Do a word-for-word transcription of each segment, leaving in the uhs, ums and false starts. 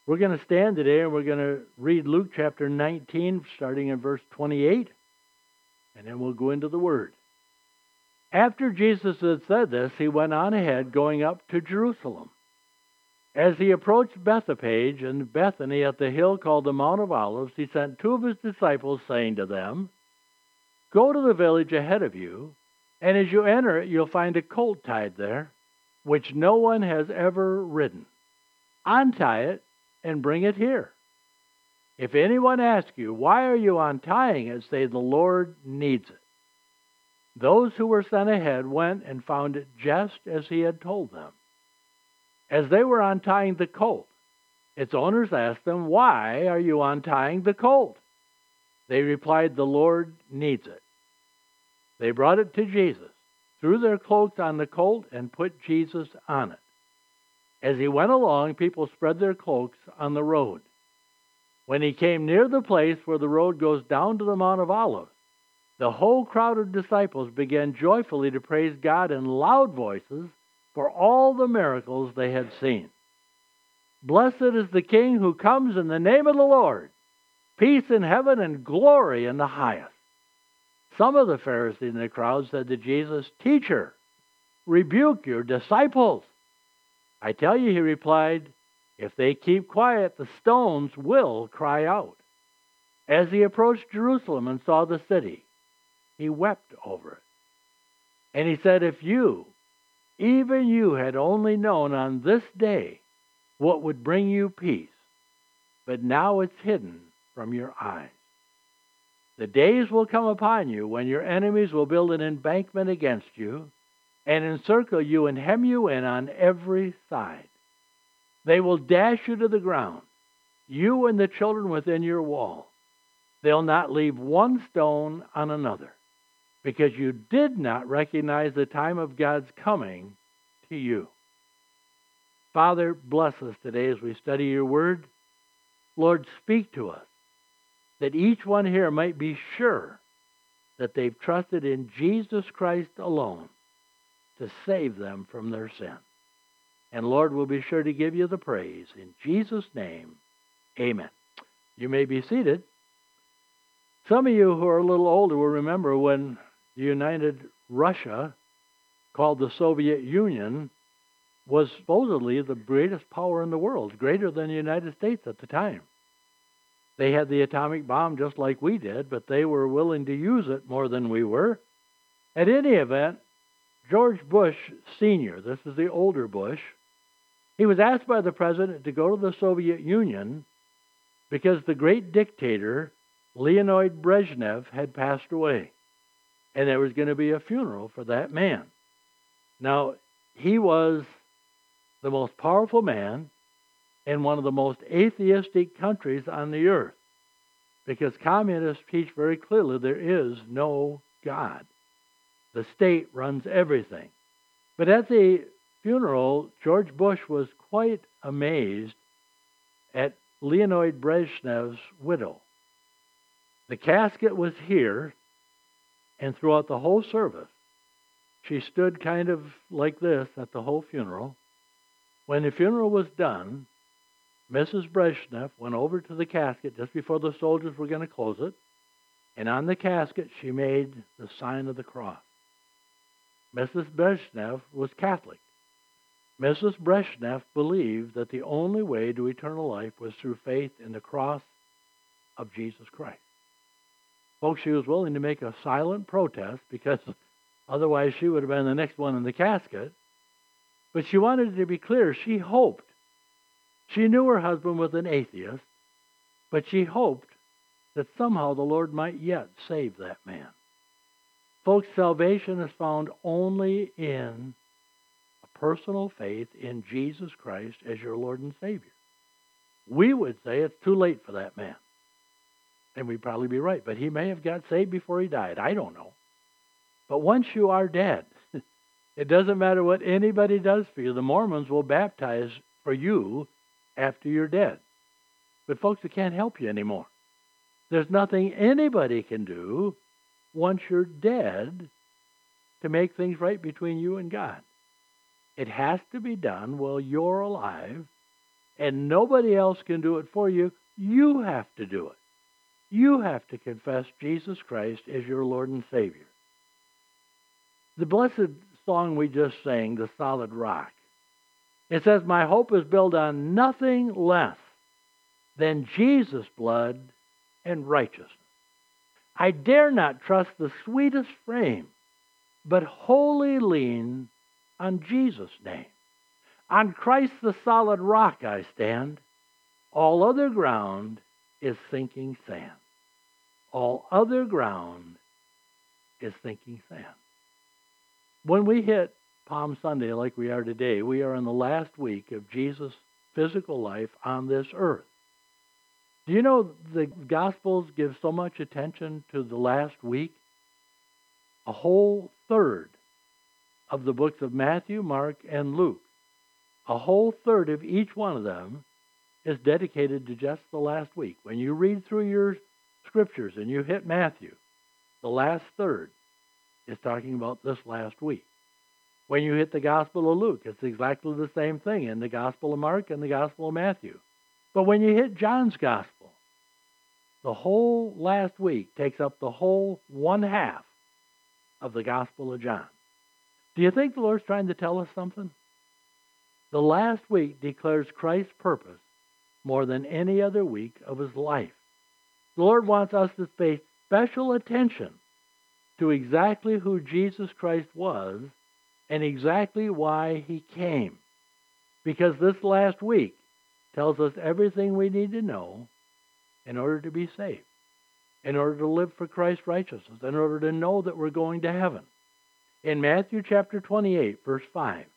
We're going to stand today and we're going to read Luke chapter nineteen, starting in verse twenty-eight, and then we'll go into the Word. After Jesus had said this, he went on ahead, going up to Jerusalem. As he approached Bethphage and Bethany at the hill called the Mount of Olives, he sent two of his disciples, saying to them, "Go to the village ahead of you, and as you enter it, you'll find a colt tied there, which no one has ever ridden. Untie it and bring it here. If anyone asks you, 'Why are you untying it?' say, 'The Lord needs it.'" Those who were sent ahead went and found it just as he had told them. As they were untying the colt, its owners asked them, "Why are you untying the colt?" They replied, "The Lord needs it." They brought it to Jesus, threw their cloaks on the colt, and put Jesus on it. As he went along, people spread their cloaks on the road. When he came near the place where the road goes down to the Mount of Olives, the whole crowd of disciples began joyfully to praise God in loud voices for all the miracles they had seen. "Blessed is the King who comes in the name of the Lord. Peace in heaven and glory in the highest." Some of the Pharisees in the crowd said to Jesus, "Teacher, rebuke your disciples." "I tell you," he replied, "if they keep quiet, the stones will cry out." As he approached Jerusalem and saw the city, he wept over it. And he said, "If you, even you, had only known on this day what would bring you peace, but now it's hidden from your eyes. The days will come upon you when your enemies will build an embankment against you and encircle you and hem you in on every side. They will dash you to the ground, you and the children within your wall. They'll not leave one stone on another, because you did not recognize the time of God's coming to you." Father, bless us today as we study your word. Lord, speak to us, that each one here might be sure that they've trusted in Jesus Christ alone to save them from their sin. And Lord, we'll be sure to give you the praise. In Jesus' name, amen. You may be seated. Some of you who are a little older will remember when the United Russia, called the Soviet Union, was supposedly the greatest power in the world, greater than the United States at the time. They had the atomic bomb just like we did, but they were willing to use it more than we were. At any event, George Bush Senior, this is the older Bush, he was asked by the president to go to the Soviet Union because the great dictator, Leonid Brezhnev, had passed away. And there was going to be a funeral for that man. Now, he was the most powerful man in one of the most atheistic countries on the earth, because communists teach very clearly there is no God. The state runs everything. But at the funeral, George Bush was quite amazed at Leonid Brezhnev's widow. The casket was here, and throughout the whole service, she stood kind of like this at the whole funeral. When the funeral was done, Missus Brezhnev went over to the casket just before the soldiers were going to close it, and on the casket she made the sign of the cross. Missus Brezhnev was Catholic. Missus Brezhnev believed that the only way to eternal life was through faith in the cross of Jesus Christ. Folks, she was willing to make a silent protest because otherwise she would have been the next one in the casket. But she wanted to be clear. She hoped. She knew her husband was an atheist, but she hoped that somehow the Lord might yet save that man. Folks, salvation is found only in a personal faith in Jesus Christ as your Lord and Savior. We would say it's too late for that man. And we'd probably be right. But he may have got saved before he died. I don't know. But once you are dead, it doesn't matter what anybody does for you. The Mormons will baptize for you after you're dead. But folks, it can't help you anymore. There's nothing anybody can do once you're dead to make things right between you and God. It has to be done while you're alive and nobody else can do it for you. You have to do it. You have to confess Jesus Christ as your Lord and Savior. The blessed song we just sang, The Solid Rock, it says, my hope is built on nothing less than Jesus' blood and righteousness. I dare not trust the sweetest frame, but wholly lean on Jesus' name. On Christ the solid rock I stand. All other ground is sinking sand. All other ground is sinking sand. When we hit Palm Sunday like we are today, we are in the last week of Jesus' physical life on this earth. Do you know the Gospels give so much attention to the last week? A whole third of the books of Matthew, Mark, and Luke, a whole third of each one of them is dedicated to just the last week. When you read through your scriptures and you hit Matthew, the last third is talking about this last week. When you hit the Gospel of Luke, it's exactly the same thing in the Gospel of Mark and the Gospel of Matthew. But when you hit John's Gospel, the whole last week takes up the whole one half of the Gospel of John. Do you think the Lord's trying to tell us something? The last week declares Christ's purpose more than any other week of his life. The Lord wants us to pay special attention to exactly who Jesus Christ was and exactly why he came. Because this last week tells us everything we need to know in order to be saved, in order to live for Christ's righteousness, in order to know that we're going to heaven. In Matthew chapter twenty-eight, verse five,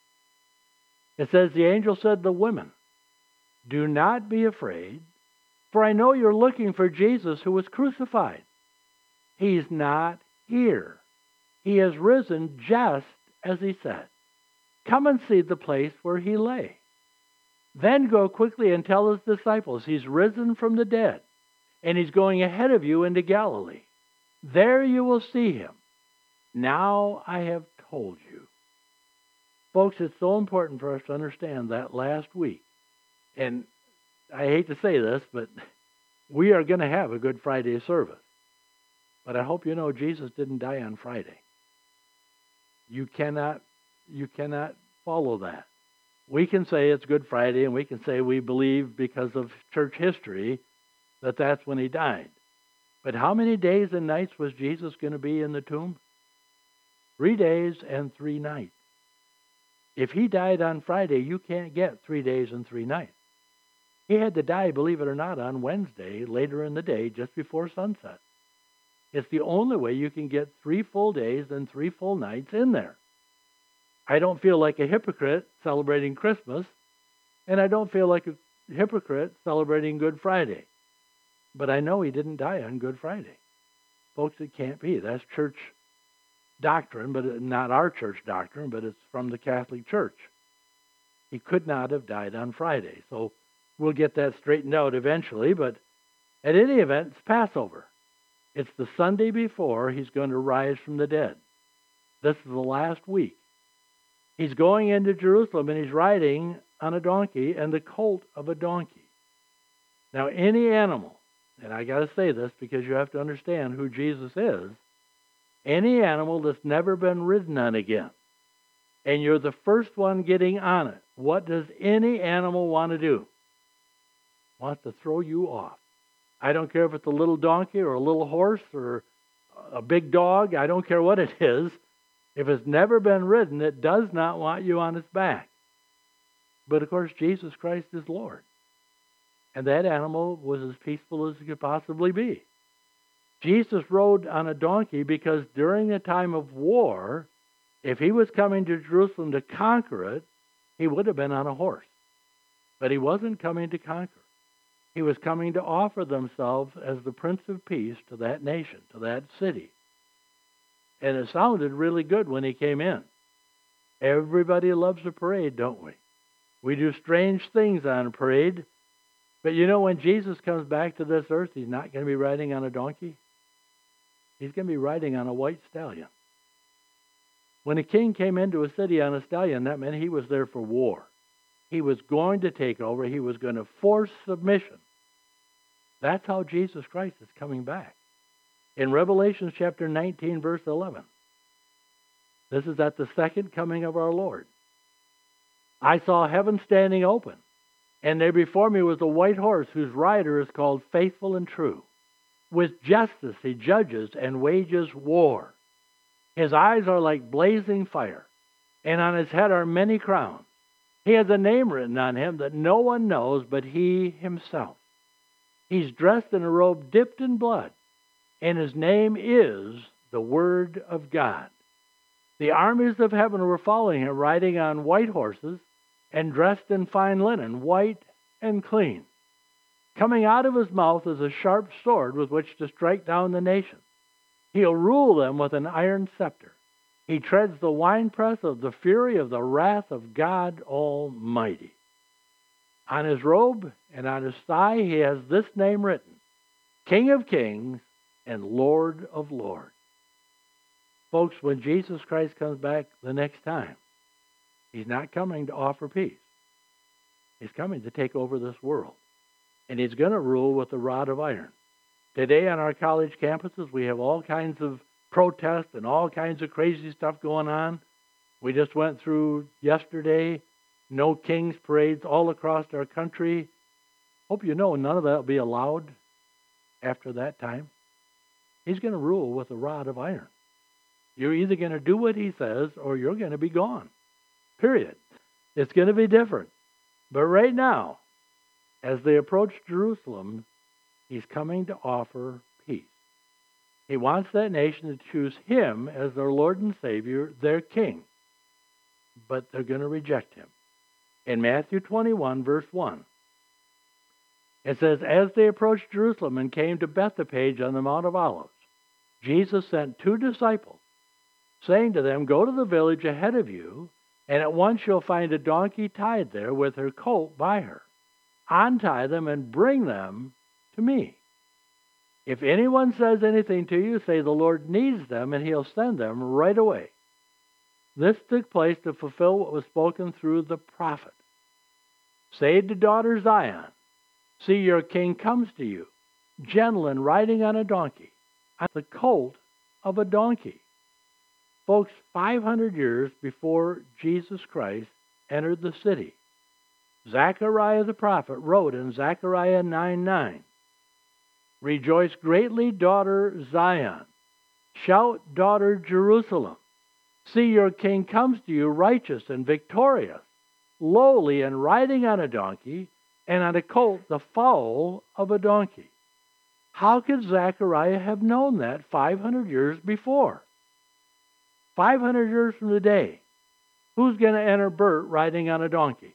it says, the angel said to the women, do not be afraid, for I know you're looking for Jesus who was crucified. He's not here. He has risen just as he said. Come and see the place where he lay. Then go quickly and tell his disciples he's risen from the dead, and he's going ahead of you into Galilee. There you will see him. Now I have told you. Folks, it's so important for us to understand that last week. And I hate to say this, but we are going to have a Good Friday service. But I hope you know Jesus didn't die on Friday. You cannot, you cannot follow that. We can say it's Good Friday, and we can say we believe because of church history that that's when he died. But how many days and nights was Jesus going to be in the tomb? Three days and three nights. If he died on Friday, you can't get three days and three nights. He had to die, believe it or not, on Wednesday, later in the day, just before sunset. It's the only way you can get three full days and three full nights in there. I don't feel like a hypocrite celebrating Christmas, and I don't feel like a hypocrite celebrating Good Friday. But I know he didn't die on Good Friday. Folks, it can't be. That's church doctrine, but not our church doctrine, but it's from the Catholic Church. He could not have died on Friday. So we'll get that straightened out eventually, but at any event, it's Passover. It's the Sunday before he's going to rise from the dead. This is the last week. He's going into Jerusalem, and he's riding on a donkey and the colt of a donkey. Now, any animal, and I got to say this because you have to understand who Jesus is, any animal that's never been ridden on again, and you're the first one getting on it, what does any animal want to do? Wants to throw you off. I don't care if it's a little donkey or a little horse or a big dog. I don't care what it is. If it's never been ridden, it does not want you on its back. But of course, Jesus Christ is Lord. And that animal was as peaceful as it could possibly be. Jesus rode on a donkey because during the time of war, if he was coming to Jerusalem to conquer it, he would have been on a horse. But he wasn't coming to conquer. He was coming to offer themselves as the Prince of Peace to that nation, to that city. And it sounded really good when he came in. Everybody loves a parade, don't we? We do strange things on a parade. But you know, when Jesus comes back to this earth, he's not going to be riding on a donkey. He's going to be riding on a white stallion. When a king came into a city on a stallion, that meant he was there for war. He was going to take over. He was going to force submission. That's how Jesus Christ is coming back. In Revelation chapter nineteen, verse eleven, this is at the second coming of our Lord. I saw heaven standing open, and there before me was a white horse whose rider is called Faithful and True. With justice he judges and wages war. His eyes are like blazing fire, and on his head are many crowns. He has a name written on him that no one knows but he himself. He's dressed in a robe dipped in blood, and his name is the Word of God. The armies of heaven were following him, riding on white horses and dressed in fine linen, white and clean. Coming out of his mouth is a sharp sword with which to strike down the nations. He'll rule them with an iron scepter. He treads the winepress of the fury of the wrath of God Almighty. On his robe and on his thigh he has this name written, King of Kings and Lord of Lords. Folks, when Jesus Christ comes back the next time, he's not coming to offer peace. He's coming to take over this world. And he's going to rule with a rod of iron. Today on our college campuses, we have all kinds of protests and all kinds of crazy stuff going on. We just went through yesterday, no kings parades all across our country. Hope you know none of that will be allowed after that time. He's going to rule with a rod of iron. You're either going to do what he says or you're going to be gone. Period. It's going to be different. But right now, as they approach Jerusalem, he's coming to offer peace. He wants that nation to choose him as their Lord and Savior, their King. But they're going to reject him. In Matthew twenty-one, verse one, it says, As they approached Jerusalem and came to Bethphage on the Mount of Olives, Jesus sent two disciples, saying to them, Go to the village ahead of you, and at once you'll find a donkey tied there with her colt by her. Untie them and bring them to me. If anyone says anything to you, say the Lord needs them, and he'll send them right away. This took place to fulfill what was spoken through the prophet. Say to daughter Zion, See, your king comes to you, gentle and riding on a donkey, on the colt of a donkey. Folks, five hundred years before Jesus Christ entered the city, Zechariah the prophet wrote in Zechariah nine nine, Rejoice greatly, daughter Zion. Shout, daughter Jerusalem. See, your king comes to you righteous and victorious, lowly and riding on a donkey, and on a colt the foal of a donkey. How could Zechariah have known that five hundred years before? five hundred years from today, who's going to enter Bert riding on a donkey?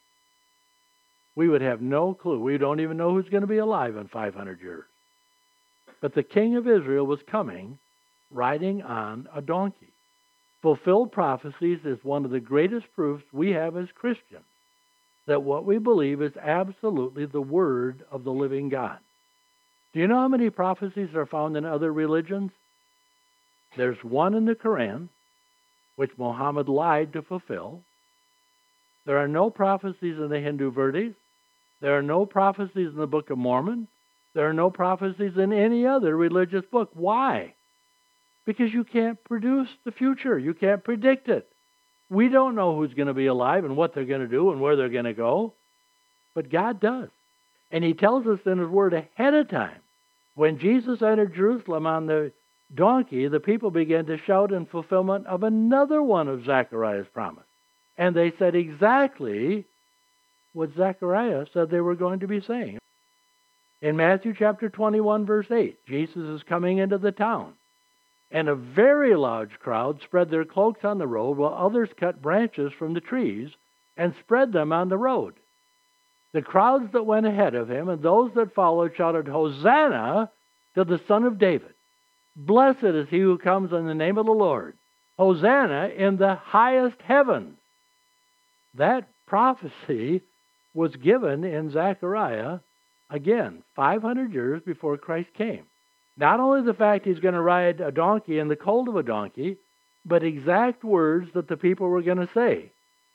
We would have no clue. We don't even know who's going to be alive in five hundred years. But the king of Israel was coming riding on a donkey. Fulfilled prophecies is one of the greatest proofs we have as Christians that what we believe is absolutely the word of the living God. Do you know how many prophecies are found in other religions? There's one in the Quran, which Muhammad lied to fulfill. There are no prophecies in the Hindu Vedas. There are no prophecies in the Book of Mormon. There are no prophecies in any other religious book. Why? Because you can't produce the future. You can't predict it. We don't know who's going to be alive and what they're going to do and where they're going to go. But God does. And he tells us in his word ahead of time. When Jesus entered Jerusalem on the donkey, the people began to shout in fulfillment of another one of Zechariah's promise. And they said exactly what Zechariah said they were going to be saying. In Matthew chapter twenty-one, verse eight, Jesus is coming into the town. And a very large crowd spread their cloaks on the road, while others cut branches from the trees and spread them on the road. The crowds that went ahead of him and those that followed shouted, Hosanna to the Son of David. Blessed is he who comes in the name of the Lord. Hosanna in the highest heavens. That prophecy was given in Zechariah, again, five hundred years before Christ came. Not only the fact he's going to ride a donkey and the colt of a donkey, but exact words that the people were going to say.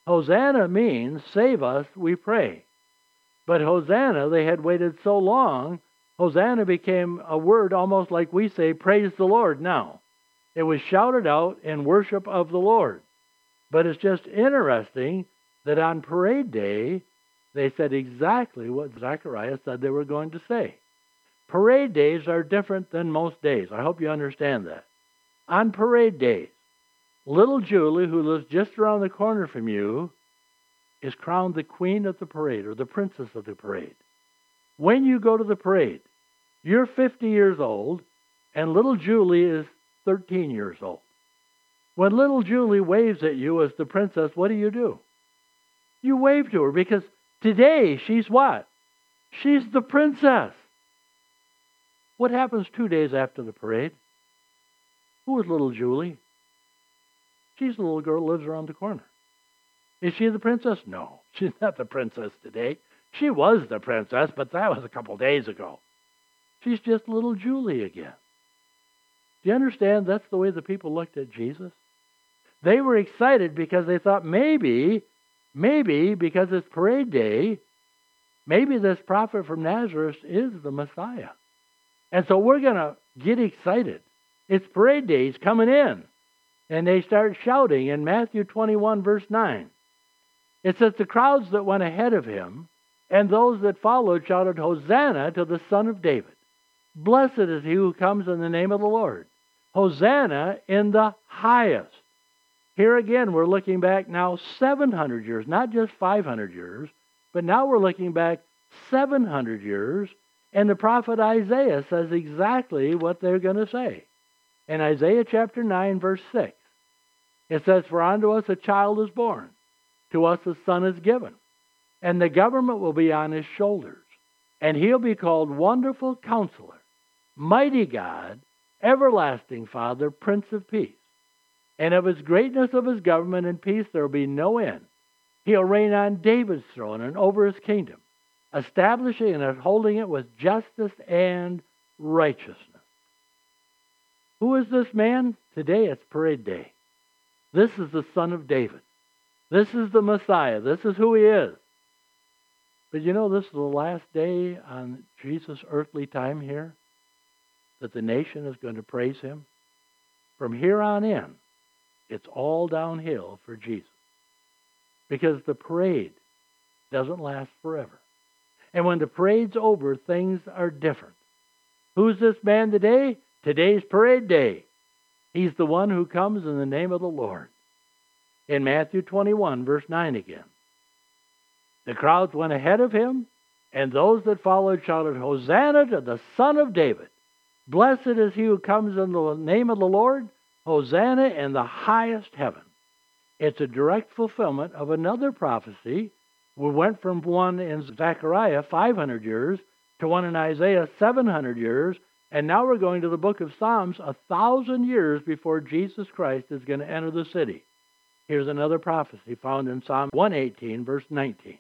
Hosanna means, save us, we pray. But Hosanna, they had waited so long, Hosanna became a word almost like we say, praise the Lord now. It was shouted out in worship of the Lord. But it's just interesting that on parade day, they said exactly what Zechariah said they were going to say. Parade days are different than most days. I hope you understand that. On parade days, little Julie, who lives just around the corner from you, is crowned the queen of the parade, or the princess of the parade. When you go to the parade, you're fifty years old, and little Julie is thirteen years old. When little Julie waves at you as the princess, what do you do? You wave to her, because today she's what? She's the princess. What happens two days after the parade? Who is little Julie? She's the little girl who lives around the corner. Is she the princess? No, she's not the princess today. She was the princess, but that was a couple days ago. She's just little Julie again. Do you understand that's the way the people looked at Jesus? They were excited because they thought maybe, maybe because it's parade day, maybe this prophet from Nazareth is the Messiah. And so we're going to get excited. It's parade day. He's coming in. And they start shouting in Matthew twenty-one, verse nine. It says, the crowds that went ahead of him and those that followed shouted, Hosanna to the Son of David. Blessed is he who comes in the name of the Lord. Hosanna in the highest. Here again, we're looking back now seven hundred years, not just five hundred years, but now we're looking back seven hundred years, and the prophet Isaiah says exactly what they're going to say. In Isaiah chapter nine, verse six, it says, for unto us a child is born, to us a son is given, and the government will be on his shoulders, and he'll be called Wonderful Counselor, Mighty God, Everlasting Father, Prince of Peace. And of his greatness of his government and peace there will be no end. He'll reign on David's throne and over his kingdom, establishing and upholding it with justice and righteousness. Who is this man? Today it's parade day. This is the Son of David. This is the Messiah. This is who he is. But you know, this is the last day on Jesus' earthly time here, that the nation is going to praise him. From here on in, it's all downhill for Jesus. Because the parade doesn't last forever. And when the parade's over, things are different. Who's this man today? Today's parade day. He's the one who comes in the name of the Lord. In Matthew twenty-one, verse nine again. The crowds went ahead of him, and those that followed shouted, Hosanna to the Son of David. Blessed is he who comes in the name of the Lord. Hosanna in the highest heaven. It's a direct fulfillment of another prophecy. We went from one in Zechariah, five hundred years, to one in Isaiah, seven hundred years, and now we're going to the book of Psalms, a thousand years before Jesus Christ is going to enter the city. Here's another prophecy found in Psalm one eighteen, verse nineteen.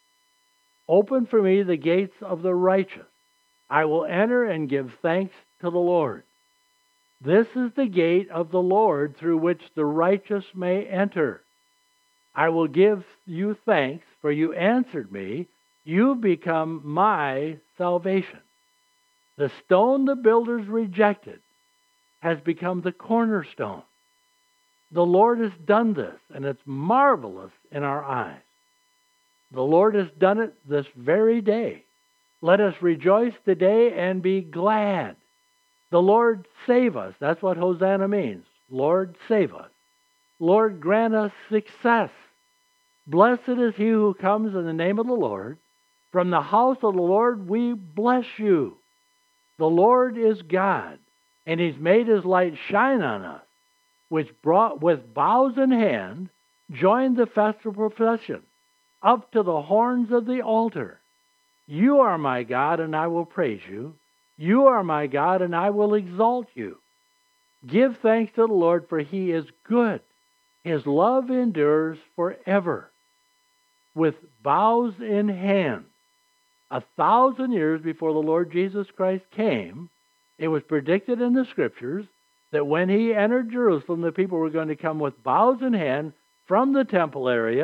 Open for me the gates of the righteous. I will enter and give thanks to the Lord. This is the gate of the Lord through which the righteous may enter. I will give you thanks, for you answered me. You've become my salvation. The stone the builders rejected has become the cornerstone. The Lord has done this, and it's marvelous in our eyes. The Lord has done it this very day. Let us rejoice today and be glad. The Lord save us. That's what Hosanna means. Lord, save us. Lord, grant us success. Blessed is he who comes in the name of the Lord. From the house of the Lord we bless you. The Lord is God, and he's made his light shine on us, which brought with boughs in hand, joined the festival procession, up to the horns of the altar. You are my God, and I will praise you. You are my God, and I will exalt you. Give thanks to the Lord, for he is good. His love endures forever. With boughs in hand, a thousand years before the Lord Jesus Christ came, it was predicted in the Scriptures that when he entered Jerusalem, the people were going to come with boughs in hand from the temple area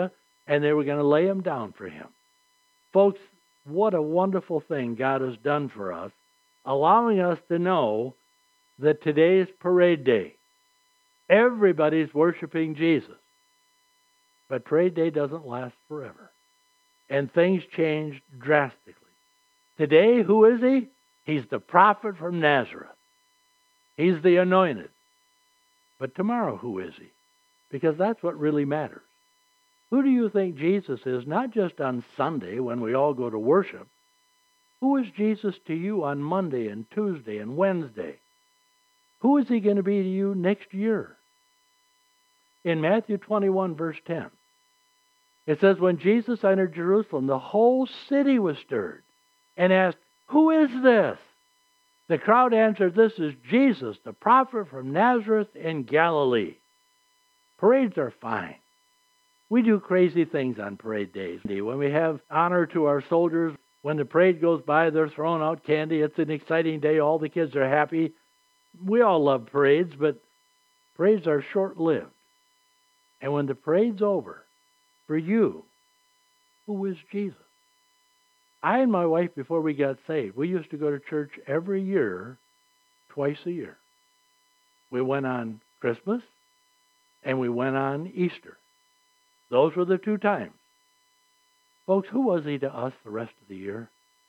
and they were going to lay him down for him. Folks, what a wonderful thing God has done for us, allowing us to know that today is parade day. Everybody's worshiping Jesus. But parade day doesn't last forever. And things change drastically. Today, who is he? He's the prophet from Nazareth. He's the anointed. But tomorrow, who is he? Because that's what really matters. Who do you think Jesus is, not just on Sunday when we all go to worship? Who is Jesus to you on Monday and Tuesday and Wednesday? Who is he going to be to you next year? In Matthew twenty-one, verse ten, it says, when Jesus entered Jerusalem, the whole city was stirred and asked, who is this? The crowd answered, this is Jesus, the prophet from Nazareth in Galilee. Parades are fine. We do crazy things on parade days. When we have honor to our soldiers, when the parade goes by, they're throwing out candy. It's an exciting day. All the kids are happy. We all love parades, but parades are short-lived. And when the parade's over, for you, who is Jesus? I and my wife, before we got saved, we used to go to church every year, twice a year. We went on Christmas, and we went on Easter. Those were the two times. Folks, who was he to us the rest of the year?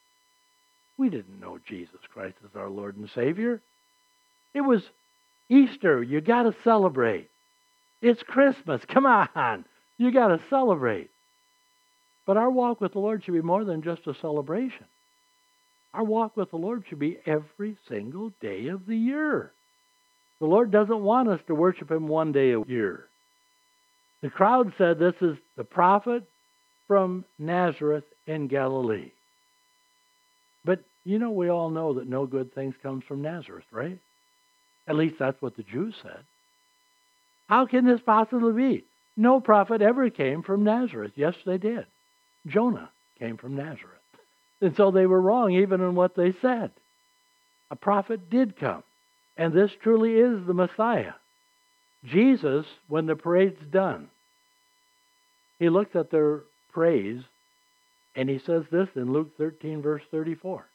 We didn't know Jesus Christ as our Lord and Savior. It was Easter. You got to celebrate. It's Christmas. Come on. You got to celebrate. But our walk with the Lord should be more than just a celebration. Our walk with the Lord should be every single day of the year. The Lord doesn't want us to worship him one day a year. The crowd said this is the prophet from Nazareth in Galilee. But you know, we all know that no good things comes from Nazareth, right? At least that's what the Jews said. How can this possibly be? No prophet ever came from Nazareth. Yes, they did. Jonah came from Nazareth. And so they were wrong even in what they said. A prophet did come. And this truly is the Messiah. Jesus, when the parade's done, he looks at their praise and he says this in Luke thirteen, verse thirty-four.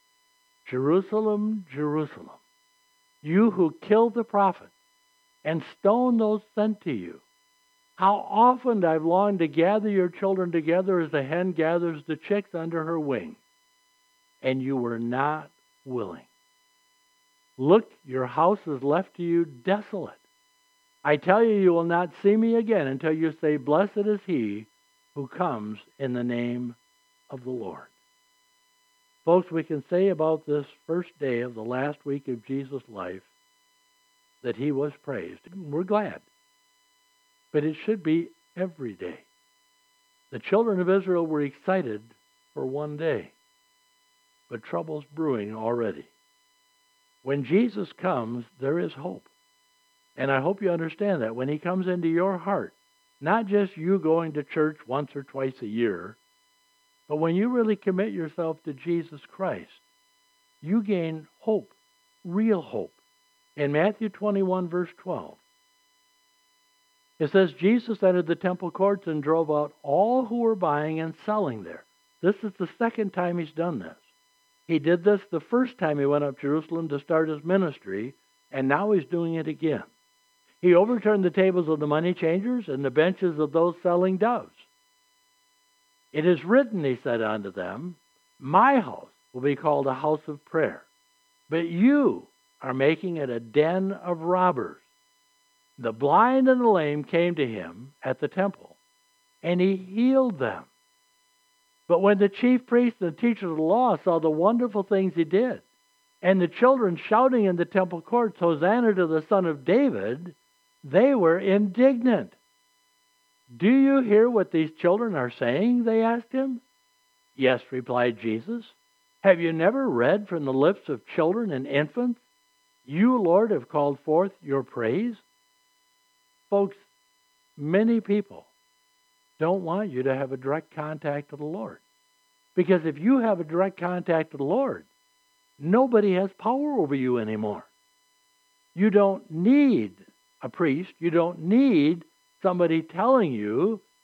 Jerusalem, Jerusalem, you who killed the prophets and stoned those sent to you. How often I've longed to gather your children together as a hen gathers the chicks under her wing, and you were not willing. Look, your house is left to you desolate. I tell you, you will not see me again until you say, blessed is he who comes in the name of the Lord. Folks, we can say about this first day of the last week of Jesus' life that he was praised. We're glad. But it should be every day. The children of Israel were excited for one day, but trouble's brewing already. When Jesus comes, there is hope. And I hope you understand that. When he comes into your heart, not just you going to church once or twice a year, but when you really commit yourself to Jesus Christ, you gain hope, real hope. In Matthew twenty-one, verse twelve, it says, Jesus entered the temple courts and drove out all who were buying and selling there. This is the second time he's done this. He did this the first time he went up to Jerusalem to start his ministry, and now he's doing it again. He overturned the tables of the money changers and the benches of those selling doves. It is written, he said unto them, my house will be called a house of prayer, but you are making it a den of robbers. The blind and the lame came to him at the temple, and he healed them. But when the chief priests and the teachers of the law saw the wonderful things he did, and the children shouting in the temple courts, Hosanna to the Son of David, they were indignant. Do you hear what these children are saying? They asked him. Yes, replied Jesus. Have you never read from the lips of children and infants, you, Lord, have called forth your praise? Folks, many people don't want you to have a direct contact with the Lord. Because if you have a direct contact with the Lord, nobody has power over you anymore. You don't need a priest. You don't need somebody telling you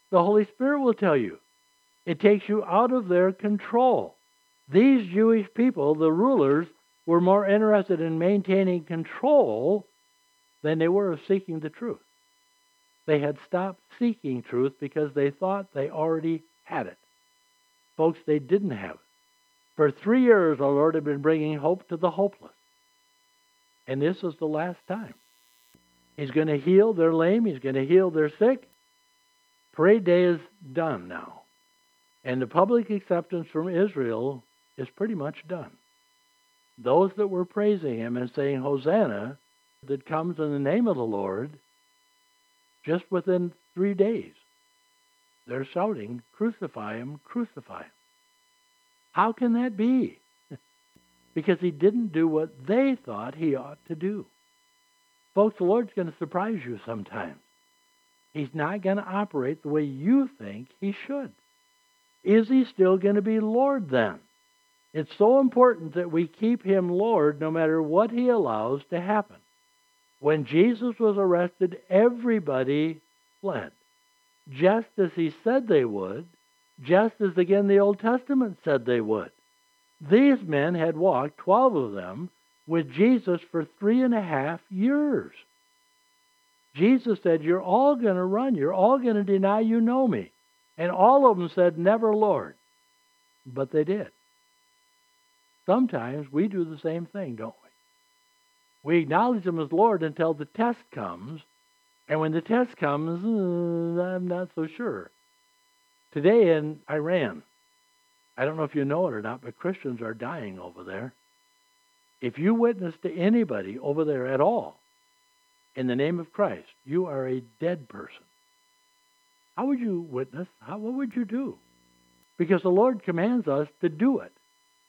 The Holy Spirit will tell you. It takes you out of their control. These Jewish people, the rulers, were more interested in maintaining control than they were of seeking the truth. They had stopped seeking truth because they thought they already had it. Folks, they didn't have it. For three years, our Lord had been bringing hope to the hopeless. And this is the last time. He's going to heal their lame. He's going to heal their sick. Parade day is done now. And the public acceptance from Israel is pretty much done. Those that were praising him and saying, Hosanna, that comes in the name of the Lord, just within three days, they're shouting, crucify him, crucify him. How can that be? Because he didn't do what they thought he ought to do. Folks, the Lord's going to surprise you sometimes. He's not going to operate the way you think he should. Is he still going to be Lord then? It's so important that we keep him Lord no matter what he allows to happen. When Jesus was arrested, everybody fled. Just as he said they would, just as again the Old Testament said they would. These men had walked, twelve of them, with Jesus for three and a half years. Jesus said, you're all going to run. You're all going to deny you know me. And all of them said, never, Lord. But they did. Sometimes we do the same thing, don't we? We acknowledge him as Lord until the test comes. And when the test comes, uh, I'm not so sure. Today in Iran, I don't know if you know it or not, but Christians are dying over there. If you witness to anybody over there at all, in the name of Christ, you are a dead person. How would you witness? How, what would you do? Because the Lord commands us to do it.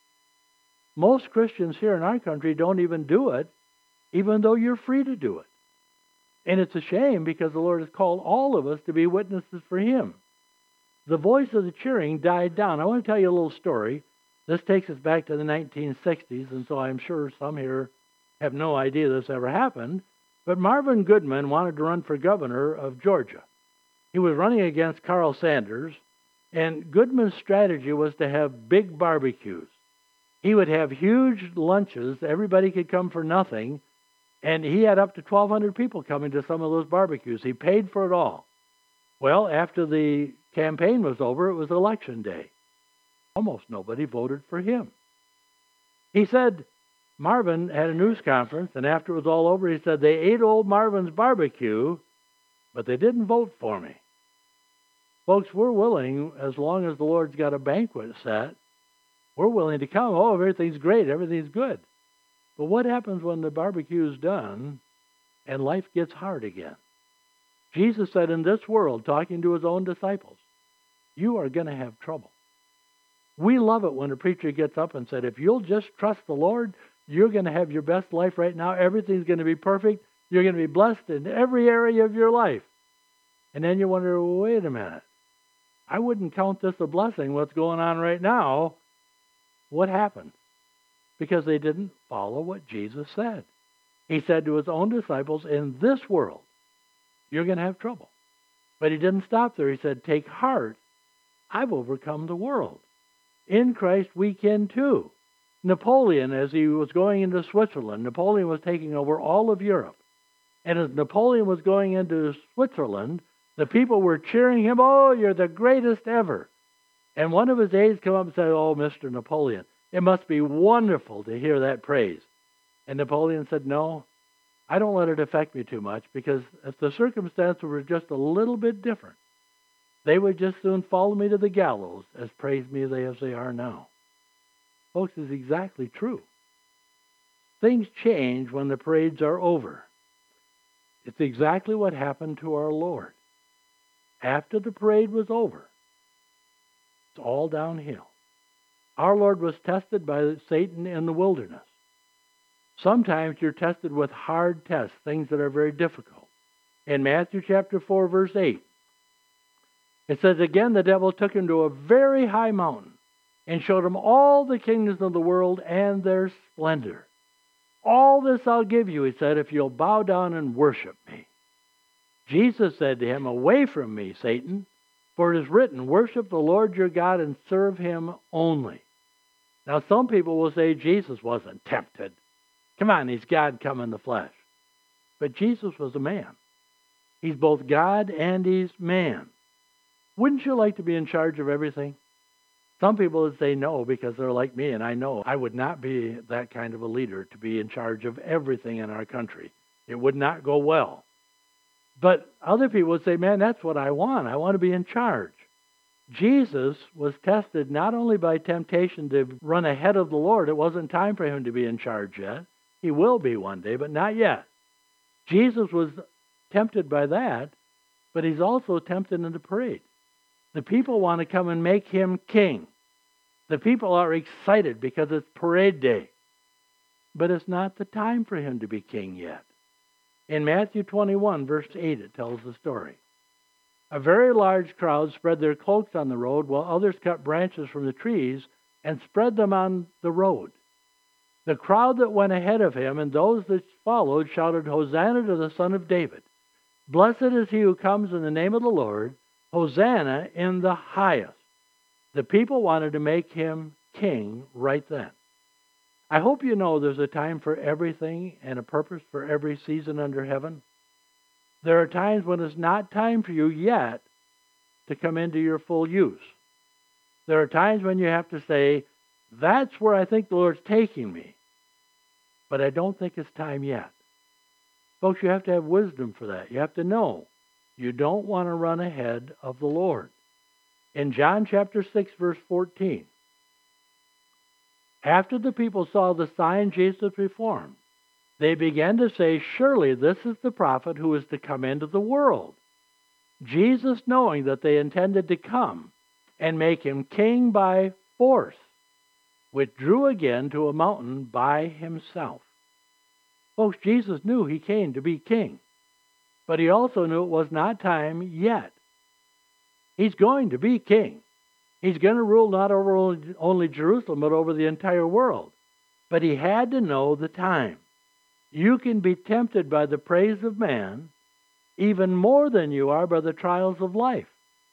Most Christians here in our country don't even do it, even though you're free to do it. And it's a shame because the Lord has called all of us to be witnesses for him. The voice of the cheering died down. I want to tell you a little story. This takes us back to the nineteen sixties, and so I'm sure some here have no idea this ever happened. But Marvin Goodman wanted to run for governor of Georgia. He was running against Carl Sanders, and Goodman's strategy was to have big barbecues. He would have huge lunches. Everybody could come for nothing, and he had up to twelve hundred people coming to some of those barbecues. He paid for it all. Well, after the campaign was over, it was election day. Almost nobody voted for him. He said, Marvin had a news conference, and after it was all over, he said, they ate old Marvin's barbecue, but they didn't vote for me. Folks, we're willing, as long as the Lord's got a banquet set, we're willing to come. Oh, everything's great, everything's good. But what happens when the barbecue's done and life gets hard again? Jesus said in this world, talking to his own disciples, you are going to have trouble. We love it when a preacher gets up and said, if you'll just trust the Lord, you're going to have your best life right now. Everything's going to be perfect. You're going to be blessed in every area of your life. And then you wonder, well, wait a minute. I wouldn't count this a blessing, what's going on right now. What happened? Because they didn't follow what Jesus said. He said to his own disciples, in this world, you're going to have trouble. But he didn't stop there. He said, take heart. I've overcome the world. In Christ, we can too. Napoleon, as he was going into Switzerland, Napoleon was taking over all of Europe. And as Napoleon was going into Switzerland, the people were cheering him, oh, you're the greatest ever. And one of his aides came up and said, oh, Mister Napoleon, it must be wonderful to hear that praise. And Napoleon said, no, I don't let it affect me too much, because if the circumstances were just a little bit different, they would just soon follow me to the gallows, as praise me they as they are now. Folks, it's exactly true. Things change when the parades are over. It's exactly what happened to our Lord. After the parade was over, it's all downhill. Our Lord was tested by Satan in the wilderness. Sometimes you're tested with hard tests, things that are very difficult. In Matthew chapter four, verse eight, it says, again, the devil took him to a very high mountain and showed him all the kingdoms of the world and their splendor. All this I'll give you, he said, if you'll bow down and worship me. Jesus said to him, away from me, Satan, For it is written, worship the Lord your God and serve him only. Now some people will say Jesus wasn't tempted. Come on, he's God come in the flesh. But Jesus was a man. He's both God and he's man. Wouldn't you like to be in charge of everything? Some people would say no because they're like me, and I know I would not be that kind of a leader to be in charge of everything in our country. It would not go well. But other people would say, man, that's what I want. I want to be in charge. Jesus was tested not only by temptation to run ahead of the Lord. It wasn't time for him to be in charge yet. He will be one day, but not yet. Jesus was tempted by that, but he's also tempted in the parade. The people want to come and make him king. The people are excited because it's parade day. But it's not the time for him to be king yet. In Matthew twenty-one, verse eight, it tells the story. A very large crowd spread their cloaks on the road, while others cut branches from the trees and spread them on the road. The crowd that went ahead of him and those that followed shouted, Hosanna to the Son of David. Blessed is he who comes in the name of the Lord. Hosanna in the highest. The people wanted to make him king right then. I hope you know there's a time for everything and a purpose for every season under heaven. There are times when it's not time for you yet to come into your full use. There are times when you have to say, that's where I think the Lord's taking me, but I don't think it's time yet. Folks, you have to have wisdom for that. You have to know you don't want to run ahead of the Lord. In John chapter six, verse fourteen, after the people saw the sign Jesus performed, they began to say, surely this is the prophet who is to come into the world. Jesus, knowing that they intended to come and make him king by force, withdrew again to a mountain by himself. Folks, Jesus knew he came to be king, but he also knew it was not time yet. He's going to be king. He's going to rule not over only Jerusalem, but over the entire world. But he had to know the time. You can be tempted by the praise of man even more than you are by the trials of life.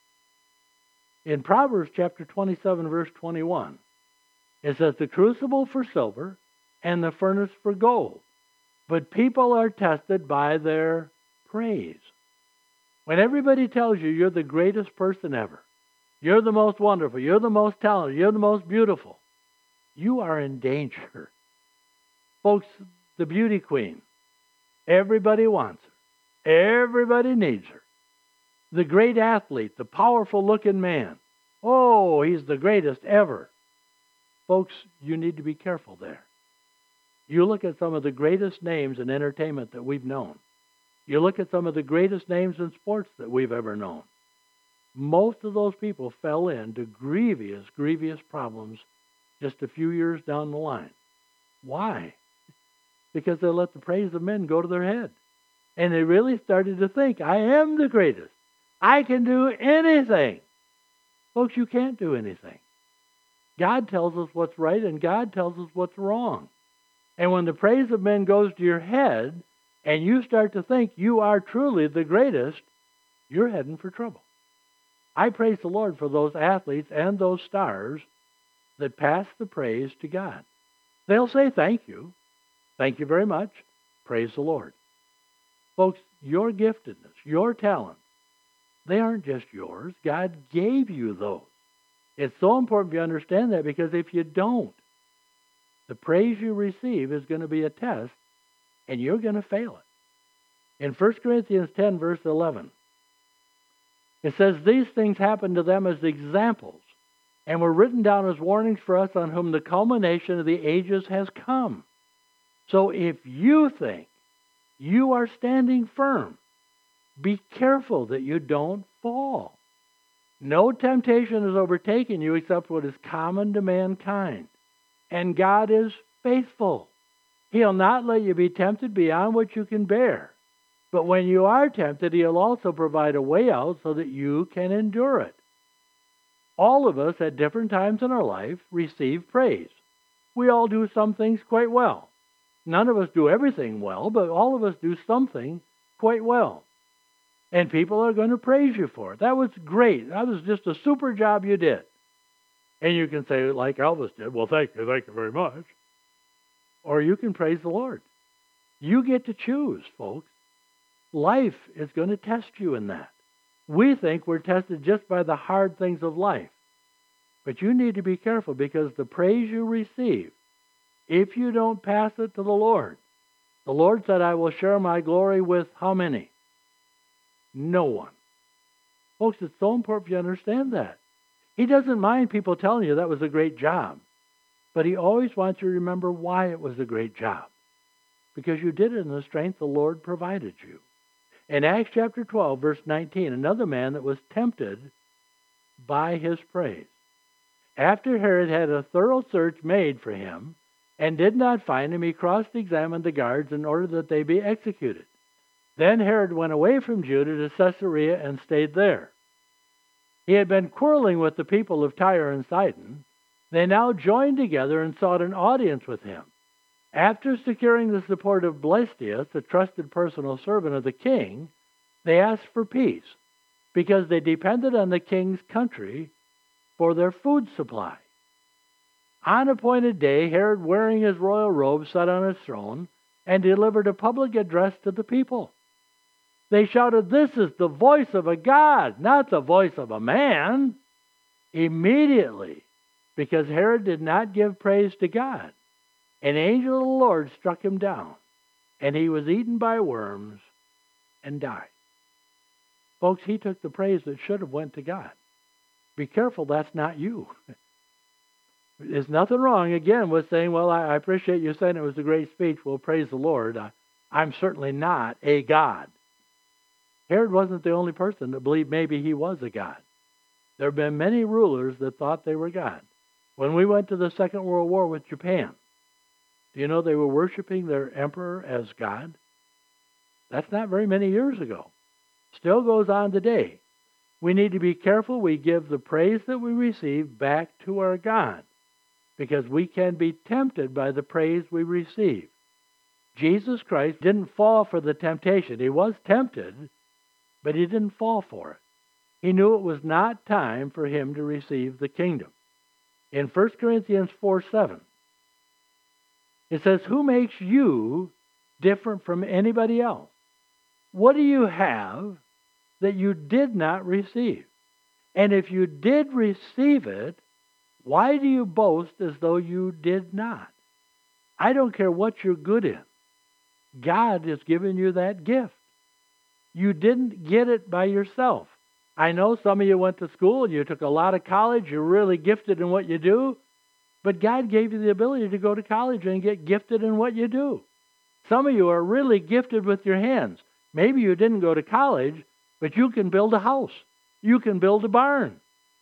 In Proverbs chapter twenty-seven, verse twenty-one, it says, the crucible for silver and the furnace for gold, but people are tested by their praise. When everybody tells you you're the greatest person ever, you're the most wonderful, you're the most talented, you're the most beautiful, you are in danger. Folks, the beauty queen, everybody wants her. Everybody needs her. The great athlete, the powerful looking man, oh, he's the greatest ever. Folks, you need to be careful there. You look at some of the greatest names in entertainment that we've known. You look at some of the greatest names in sports that we've ever known. Most of those people fell into grievous, grievous problems just a few years down the line. Why? Because they let the praise of men go to their head. And they really started to think, I am the greatest. I can do anything. Folks, you can't do anything. God tells us what's right and God tells us what's wrong. And when the praise of men goes to your head and you start to think you are truly the greatest, you're heading for trouble. I praise the Lord for those athletes and those stars that pass the praise to God. They'll say thank you. Thank you very much. Praise the Lord. Folks, your giftedness, your talent, they aren't just yours. God gave you those. It's so important you understand that, because if you don't, the praise you receive is going to be a test and you're going to fail it. In First Corinthians ten, verse eleven, it says, these things happened to them as examples and were written down as warnings for us, on whom the culmination of the ages has come. So if you think you are standing firm, be careful that you don't fall. No temptation has overtaken you except what is common to mankind. And God is faithful. He'll not let you be tempted beyond what you can bear. But when you are tempted, He'll also provide a way out so that you can endure it. All of us at different times in our life receive praise. We all do some things quite well. None of us do everything well, but all of us do something quite well. And people are going to praise you for it. That was great. That was just a super job you did. And you can say, like Elvis did, well, thank you, thank you very much. Or you can praise the Lord. You get to choose, folks. Life is going to test you in that. We think we're tested just by the hard things of life. But you need to be careful, because the praise you receive, if you don't pass it to the Lord, the Lord said, I will share my glory with how many? No one. Folks, it's so important you understand that. He doesn't mind people telling you that was a great job. But He always wants you to remember why it was a great job. Because you did it in the strength the Lord provided you. In Acts chapter twelve, verse nineteen, another man that was tempted by his praise. After Herod had a thorough search made for him and did not find him, he cross-examined the guards in order that they be executed. Then Herod went away from Judah to Caesarea and stayed there. He had been quarreling with the people of Tyre and Sidon. They now joined together and sought an audience with him. After securing the support of Blestius, a trusted personal servant of the king, they asked for peace, because they depended on the king's country for their food supply. On appointed day, Herod, wearing his royal robe, sat on his throne and delivered a public address to the people. They shouted, "This is the voice of a God, not the voice of a man." Immediately, because Herod did not give praise to God, an angel of the Lord struck him down, and he was eaten by worms and died. Folks, he took the praise that should have went to God. Be careful, that's not you. There's nothing wrong, again, with saying, well, I appreciate you saying it was a great speech. Well, praise the Lord. I'm certainly not a God. Herod wasn't the only person that believed maybe he was a God. There have been many rulers that thought they were God. When we went to the Second World War with Japan, do you know they were worshiping their emperor as God? That's not very many years ago. Still goes on today. We need to be careful we give the praise that we receive back to our God, because we can be tempted by the praise we receive. Jesus Christ didn't fall for the temptation. He was tempted, but he didn't fall for it. He knew it was not time for him to receive the kingdom. In First Corinthians four seven, it says, "Who makes you different from anybody else? What do you have that you did not receive? And if you did receive it, why do you boast as though you did not?" I don't care what you're good in. God has given you that gift. You didn't get it by yourself. I know some of you went to school and you took a lot of college. You're really gifted in what you do. But God gave you the ability to go to college and get gifted in what you do. Some of you are really gifted with your hands. Maybe you didn't go to college, but you can build a house. You can build a barn.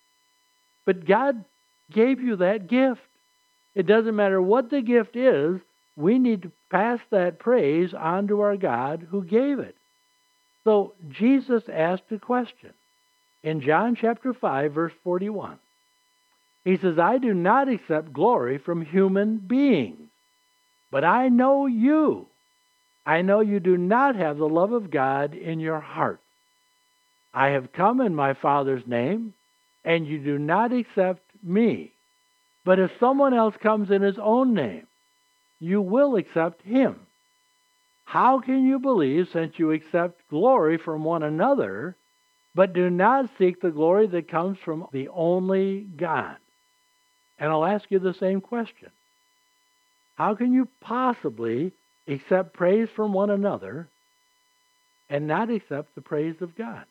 But God gave you that gift. It doesn't matter what the gift is. We need to pass that praise on to our God who gave it. So Jesus asked a question in John chapter five, verse forty-one. He says, "I do not accept glory from human beings, but I know you. I know you do not have the love of God in your heart. I have come in my Father's name, and you do not accept me. But if someone else comes in his own name, you will accept him. How can you believe, since you accept glory from one another, but do not seek the glory that comes from the only God?" And I'll ask you the same question. How can you possibly accept praise from one another and not accept the praise of God?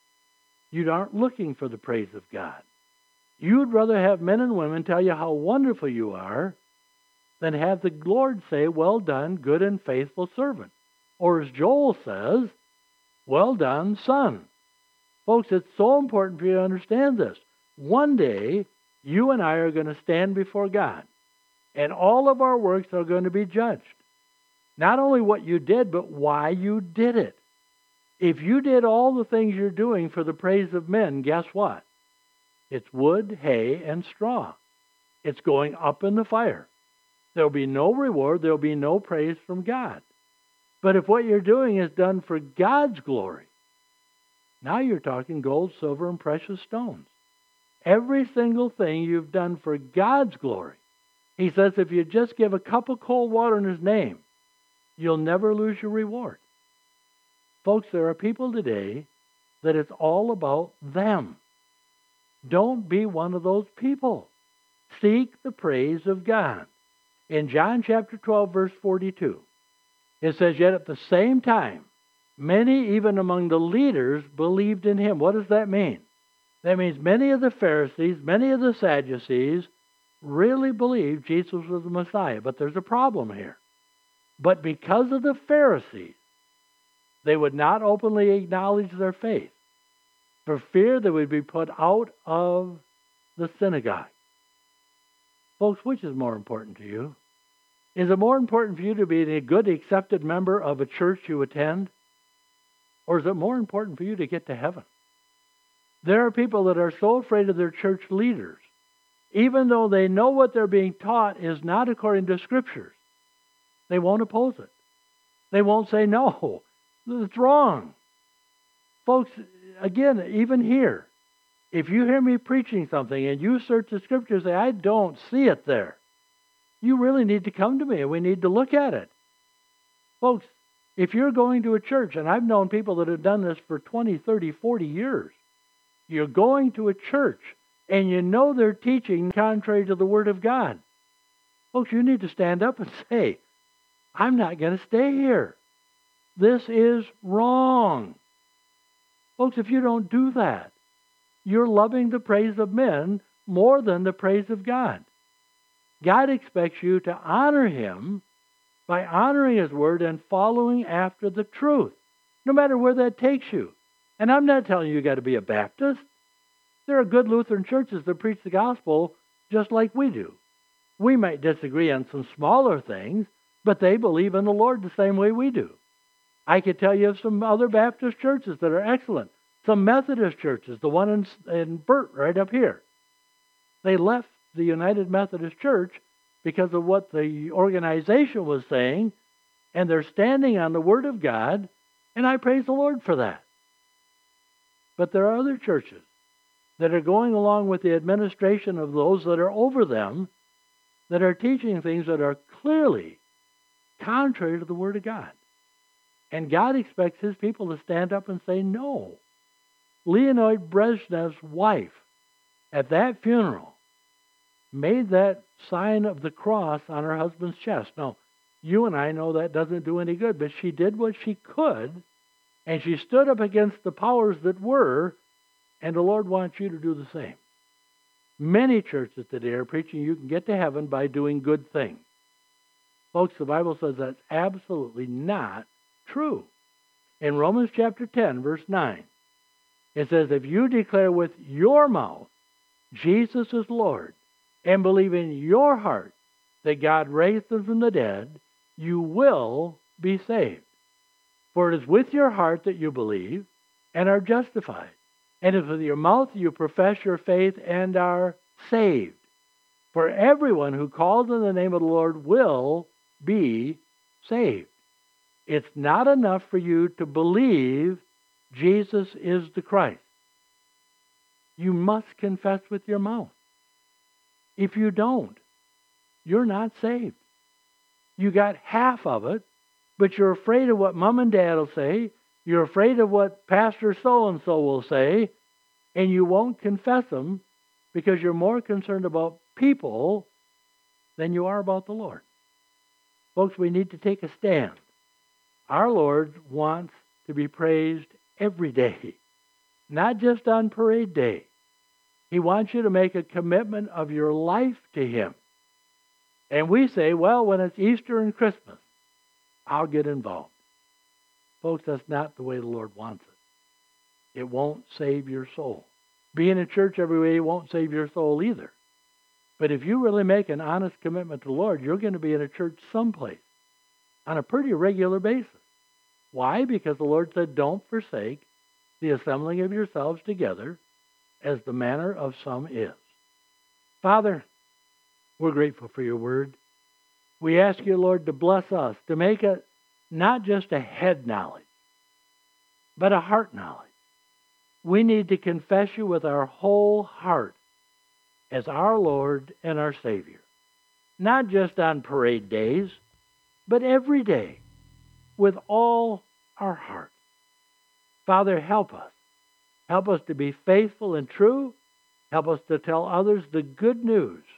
You aren't looking for the praise of God. You'd rather have men and women tell you how wonderful you are than have the Lord say, "Well done, good and faithful servant." Or as Joel says, "Well done, son." Folks, it's so important for you to understand this. One day, you and I are going to stand before God, and all of our works are going to be judged. Not only what you did, but why you did it. If you did all the things you're doing for the praise of men, guess what? It's wood, hay, and straw. It's going up in the fire. There'll be no reward. There'll be no praise from God. But if what you're doing is done for God's glory, Now you're talking gold, silver, and precious stones. Every single thing you've done for God's glory. He says if you just give a cup of cold water in His name, you'll never lose your reward. Folks, there are people today that it's all about them. Don't be one of those people. Seek the praise of God. In John chapter twelve, verse forty-two, it says, yet at the same time, many even among the leaders believed in Him. What does that mean? That means many of the Pharisees, many of the Sadducees really believed Jesus was the Messiah. But there's a problem here. But because of the Pharisees, they would not openly acknowledge their faith for fear they would be put out of the synagogue. Folks, which is more important to you? Is it more important for you to be a good, accepted member of a church you attend? Or is it more important for you to get to heaven? There are people that are so afraid of their church leaders, even though they know what they're being taught is not according to Scriptures. They won't oppose it. They won't say, no, it's wrong. Folks, again, even here, if you hear me preaching something and you search the Scriptures and say, I don't see it there, you really need to come to me and we need to look at it. Folks, if you're going to a church, and I've known people that have done this for twenty, thirty, forty years, you're going to a church and you know they're teaching contrary to the Word of God. Folks, you need to stand up and say, I'm not going to stay here. This is wrong. Folks, if you don't do that, you're loving the praise of men more than the praise of God. God expects you to honor Him by honoring His Word and following after the truth, no matter where that takes you. And I'm not telling you you got to be a Baptist. There are good Lutheran churches that preach the gospel just like we do. We might disagree on some smaller things, but they believe in the Lord the same way we do. I could tell you of some other Baptist churches that are excellent. Some Methodist churches, the one in, in Burt right up here. They left the United Methodist Church because of what the organization was saying, and they're standing on the Word of God, and I praise the Lord for that. But there are other churches that are going along with the administration of those that are over them that are teaching things that are clearly contrary to the Word of God. And God expects His people to stand up and say no. Leonid Brezhnev's wife, at that funeral, made that sign of the cross on her husband's chest. Now, you and I know that doesn't do any good, but she did what she could, and she stood up against the powers that were, and the Lord wants you to do the same. Many churches today are preaching you can get to heaven by doing good things. Folks, the Bible says that's absolutely not true. In Romans chapter ten, verse nine, it says, if you declare with your mouth Jesus is Lord, and believe in your heart that God raised Him from the dead, you will be saved. For it is with your heart that you believe and are justified, and it is with your mouth you profess your faith and are saved. For everyone who calls on the name of the Lord will be saved. It's not enough for you to believe Jesus is the Christ. You must confess with your mouth. If you don't, you're not saved. You got half of it, but you're afraid of what mom and dad will say. You're afraid of what Pastor so-and-so will say, and you won't confess them because you're more concerned about people than you are about the Lord. Folks, we need to take a stand. Our Lord wants to be praised every day, not just on parade day. He wants you to make a commitment of your life to Him. And we say, well, when it's Easter and Christmas, I'll get involved. Folks, that's not the way the Lord wants it. It won't save your soul. Being in church every day won't save your soul either. But if you really make an honest commitment to the Lord, you're going to be in a church someplace on a pretty regular basis. Why? Because the Lord said, don't forsake the assembling of yourselves together, as the manner of some is. Father, we're grateful for your word. We ask you, Lord, to bless us, to make it not just a head knowledge, but a heart knowledge. We need to confess you with our whole heart as our Lord and our Savior. Not just on parade days, but every day with all our heart. Father, help us. Help us to be faithful and true. Help us to tell others the good news